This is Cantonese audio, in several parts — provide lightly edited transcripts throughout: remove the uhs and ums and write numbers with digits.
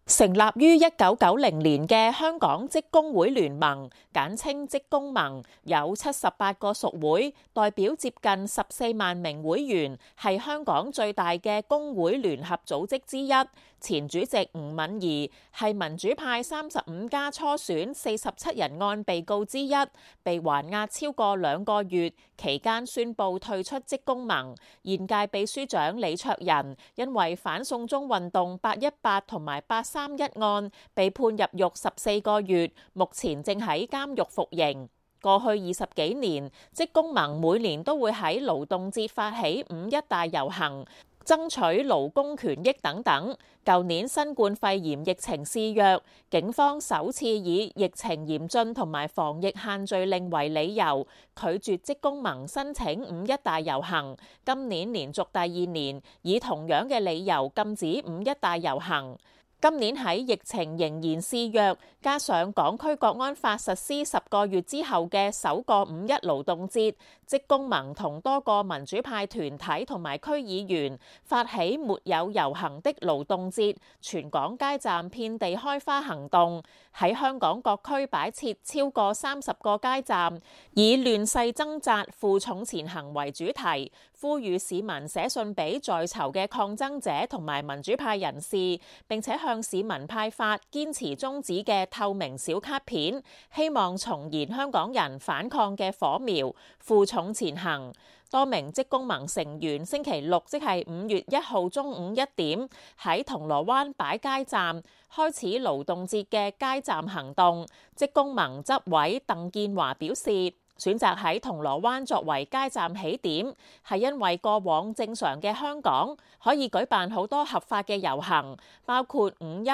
成立於1990年嘅香港職工會聯盟，簡稱職工盟，有78個屬會，代表接近14萬名會員，係香港最大嘅工會聯合組織之一。前主席吳敏儀係民主派35家初選47人案被告之一，被還押超過2個月，期間宣布退出職工盟。現屆秘書長李卓人因為反送中運動818同埋831案被判入獄14個月，目前正喺監獄服刑。過去20幾年，職工盟每年都會喺勞動節發起5·1大遊行，爭取勞工權益等等。舊年新冠肺炎疫情肆虐，警方首次以疫情嚴峻同埋防疫限聚令為理由，拒絕職工盟申請5·1大遊行。今年連續第2年，以同樣嘅理由禁止5·1大遊行。今年喺疫情仍然肆虐，加上港區國安法實施10個月之後嘅首個5·1勞動節，職工盟同多個民主派團體同埋區議員發起沒有遊行的勞動節，全港街站遍地開花行動，喺香港各區擺設超過30個街站，以亂世掙扎、負重前行為主題，呼籲市民寫信俾在囚嘅抗爭者同埋民主派人士，並且向市民派發堅持宗旨嘅透明小卡片，希望重燃香港人反抗嘅火苗，負重前行。多名職工盟成員星期六，即係5月1號中午1點，喺銅鑼灣擺街站，開始勞動節嘅街站行動。職工盟執委鄧建華表示，選擇喺銅鑼灣作為街站起點，係因為過往正常嘅香港可以舉辦好多合法嘅遊行，包括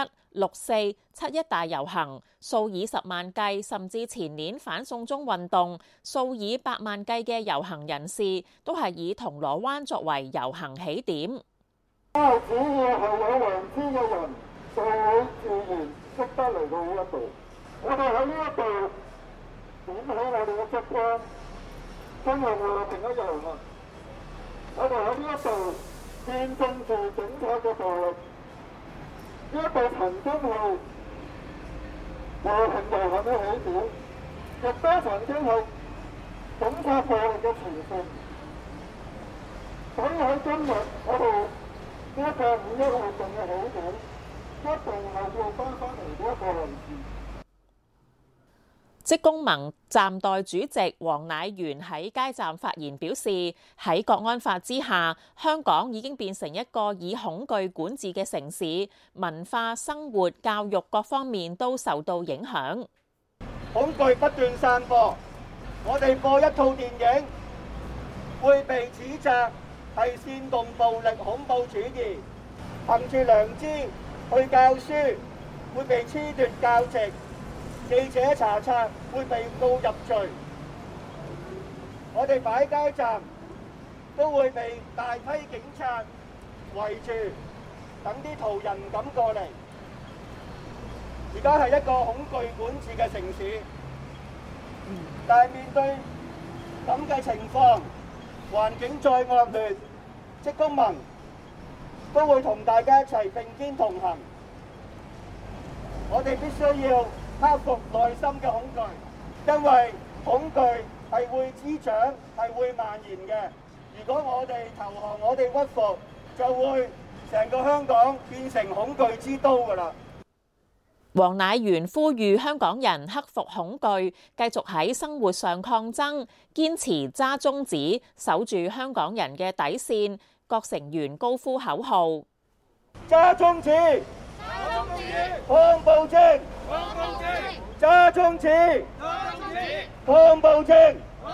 5·1、6·4、7·1大遊行，數以10萬計，甚至前年反送中運動，數以百萬計嘅遊行人士都係以銅鑼灣作為遊行起點。 只要係有良知嘅人，就會自然識得嚟到呢一度。我哋喺呢一度點起我哋嘅燭光，真係和平一樣啊！我哋喺呢一度見證住警察嘅暴力，呢一度曾經係和平遊行嘅起點，亦都曾經係警察暴力嘅前線。所以喺今日我哋呢一個5·1活動嘅起點，一定係要翻返嚟呢一個位置。 職工盟暫代主席黃乃元喺街站發言表示，喺國安法之下，香港已經變成一個以恐懼管治嘅城市，文化、生活、教育各方面都受到影響。 恐懼不斷散播，我哋播一套電影會被指責係煽動暴力恐怖主義，憑住良知去教書會被褫奪教席，記者查冊會被告入罪，我哋擺街站都會被大批警察圍住，等啲途人唔敢過嚟。而家係一個恐懼管治嘅城市，但係面對咁嘅情況，環境再惡劣，職工盟都會同大家一齊並肩同行。我哋必須要克服內心嘅恐懼，因為恐懼係會滋長，係會蔓延嘅。如果我哋投降，我哋屈服，就會成個香港變成恐懼之都㗎啦。 黃乃元呼籲香港人克服恐懼，繼續喺生活上抗爭，堅持揸宗旨，守住香港人嘅底線。各成員高呼口號： 揸宗旨！抗暴政！揸宗旨！抗暴政！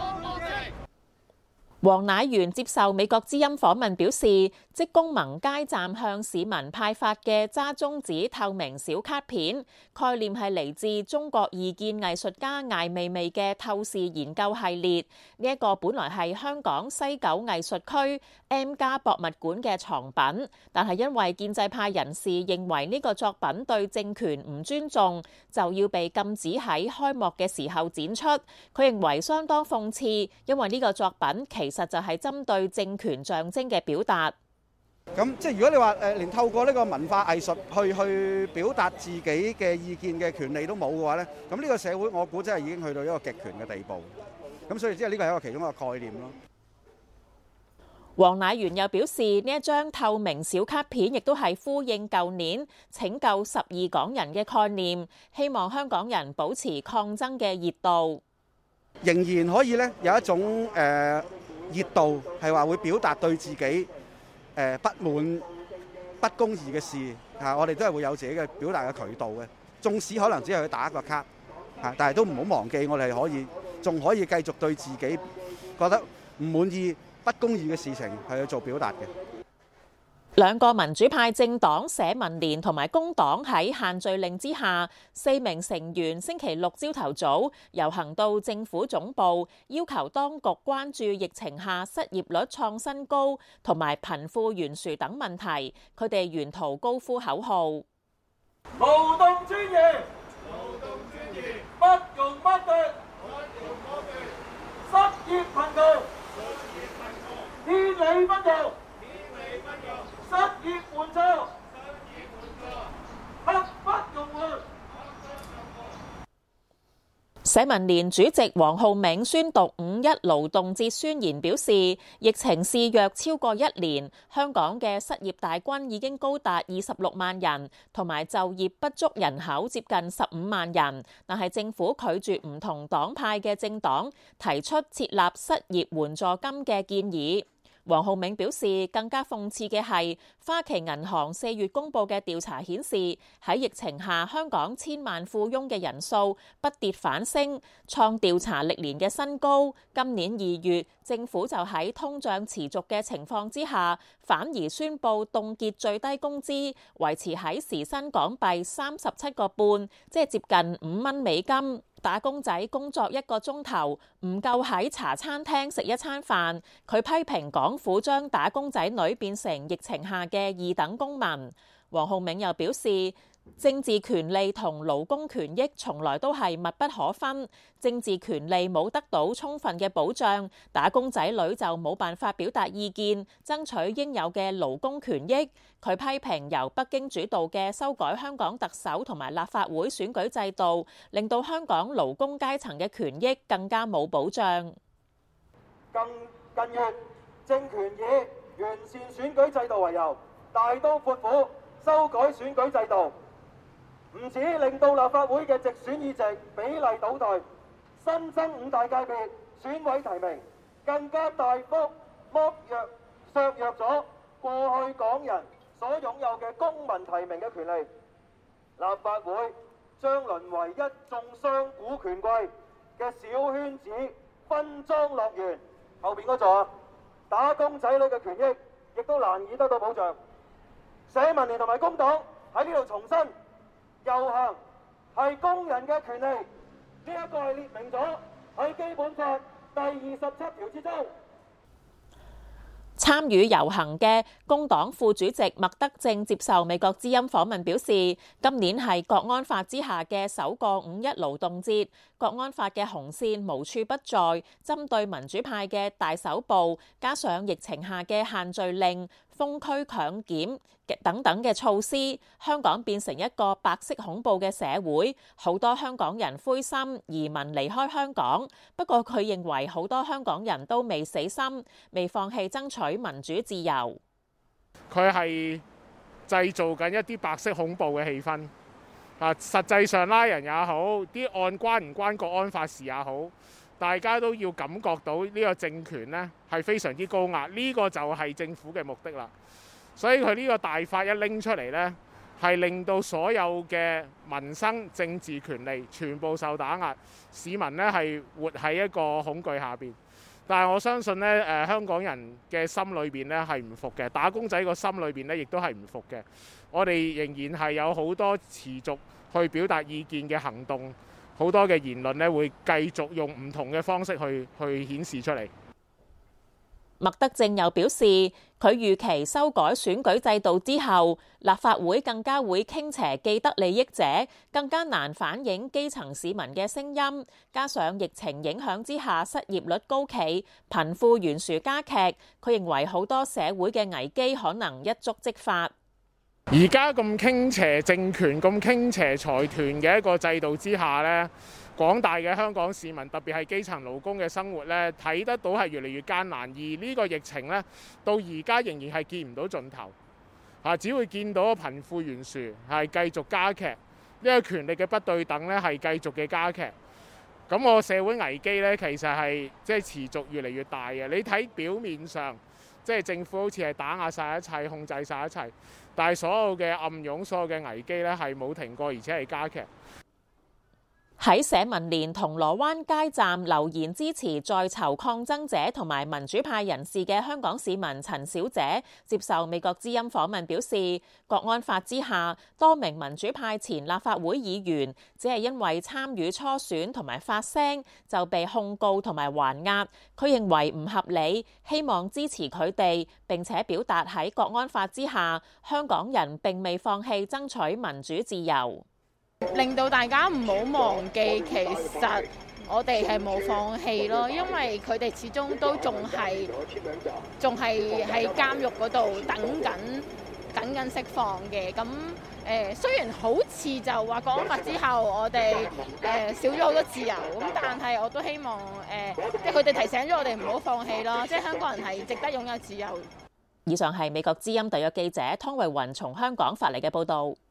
黃乃元接受美國之音訪問表示，職工盟街站向市民派發嘅揸宗旨透明小卡片，概念係嚟自中國異見藝術家艾未未嘅透視研究系列。呢一個本來係香港西九藝術區 M+ 博物館嘅藏品，但係因為建制派人士認為呢個作品對政權唔尊重，就要被禁止喺開幕嘅時候展出。佢認為相當諷刺，因為呢個作品其實就係針對政權象徵嘅表達。 咁即係如果你話連透過呢個文化藝術去表達自己嘅意見嘅權利都冇嘅話咧，咁呢個社會我估真係已經去到一個極權嘅地步。咁所以即係呢個係一個其中一個概念咯。 黃乃元又表示，呢一張透明小卡片亦都係呼應舊年拯救12港人嘅概念，希望香港人保持抗爭嘅熱度， 仍然可以咧有一種熱度，係話會表達對自己不滿不公義嘅事嚇，我哋都係會有自己嘅表達嘅渠道嘅。縱使可能只係去打一個卡嚇，但係都唔好忘記，我哋仲可以繼續對自己覺得唔滿意不公義嘅事情係去做表達嘅。 兩個民主派政黨社民連同埋工黨喺限聚令之下，4名成員星期六朝頭早遊行到政府總部，要求當局關注疫情下失業率創新高同埋貧富懸殊等問題。佢哋沿途高呼口號：勞動尊嚴，勞動尊嚴，不容剝奪，失業貧窮，天理不容。失業援助，刻不容緩。 社民連主席黃浩銘宣讀5·1勞動節宣言，表示疫情肆虐超過1年，香港嘅失業大軍已經高達26萬人，同埋就業不足人口接近15萬人。但係政府拒絕唔同黨派嘅政黨提出設立失業援助金嘅建議。黃浩銘表示，更加諷刺嘅係，花旗銀行4月公佈嘅調查顯示，喺疫情下香港千萬富翁嘅人數不跌反升，創調查歷年嘅新高。今年2月，政府就喺通脹持續嘅情況之下，反而宣布凍結最低工資，維持喺時薪港幣37個半，即係接近5蚊美金。打工仔工作1個鐘頭唔夠喺茶餐廳食一餐飯。佢批評港府將打工仔女變成疫情下嘅2等公民。黃浩銘又表示，政治權利同勞工權益從來都係密不可分，政治權利冇得到充分嘅保障，打工仔女就冇辦法表達意見，爭取應有嘅勞工權益。佢批評由北京主導嘅修改香港特首同埋立法會選舉制度，令到香港勞工階層嘅權益更加冇保障。 近月政權以完善選舉制度為由，大刀闊斧修改選舉制度，唔止令到立法會嘅直選議席比例倒退，新增5大界別選委提名，更加大幅削弱咗過去港人所擁有嘅公民提名嘅權利。立法會將淪為一眾雙股權貴嘅小圈子分贓樂園。後邊嗰座打工仔女嘅權益亦都難以得到保障。社民連同埋工黨喺呢度重申，遊行係工人嘅權利，呢一個係列明咗喺基本法第27條之中。 參與遊行嘅工黨副主席麥德正接受美國之音訪問表示，今年係國安法之下嘅首個5·1勞動節，國安法嘅紅線無處不在，針對民主派嘅大搜捕，加上疫情下嘅限聚令、封區強檢等等嘅措施，香港變成一個白色恐怖嘅社會，好多香港人灰心移民離開香港。不過佢認為好多香港人都未死心，未放棄爭取民主自由。 佢係製造緊一啲白色恐怖嘅氣氛，實際上拉人也好，啲案關唔關國安法事也好，大家都要感覺到呢個政權呢係非常之高壓，呢個就係政府嘅目的啦。所以佢呢個大法一拎出嚟呢，係令到所有嘅民生政治權利全部受打壓，市民呢係活喺一個恐懼下邊。但係我相信呢，香港人嘅心裏邊呢係唔服嘅，打工仔個心裏邊呢亦都係唔服嘅。我哋仍然係有好多持續去表達意見嘅行動，好多嘅言論呢會繼續用唔同嘅方式去顯示出嚟。 麥德正又表示，佢預期修改選舉制度之後，立法會更加會傾斜既得利益者，更加難反映基層市民嘅聲音。加上疫情影響之下失業率高企，貧富懸殊加劇，佢認為好多社會嘅危機可能一觸即發。 而家咁傾斜政權、咁傾斜財團嘅一個制度之下呢，廣大嘅香港市民，特別係基層勞工嘅生活呢，睇得到係越嚟越艱難。而呢個疫情呢，到而家仍然係見唔到盡頭，只會見到貧富懸殊係繼續加劇，呢個權力嘅不對等呢係繼續嘅加劇。咁個社會危機呢，其實係持續越嚟越大嘅。你睇表面上，政府好似係打壓晒一切、控制晒一切，但係所有嘅暗湧、所有嘅危機呢，係冇停過，而且係加劇。 喺社民連銅鑼灣街站留言支持在囚抗爭者同埋民主派人士嘅香港市民陳小姐接受美國之音訪問表示，國安法之下，多名民主派前立法會議員只係因為參與初選同埋發聲就被控告同埋還押，佢認為唔合理，希望支持佢哋，並且表達喺國安法之下，香港人並未放棄爭取民主自由。 令到大家唔好忘記，其實我哋係冇放棄咯，因為佢哋始終都仲係喺監獄嗰度等緊釋放嘅。咁雖然好似就話國安法之後我哋少咗好多自由，咁但係我都希望即係佢哋提醒咗我哋唔好放棄咯，即係香港人係值得擁有自由。 以上係美國之音特約記者湯慧雲從香港發嚟嘅報導。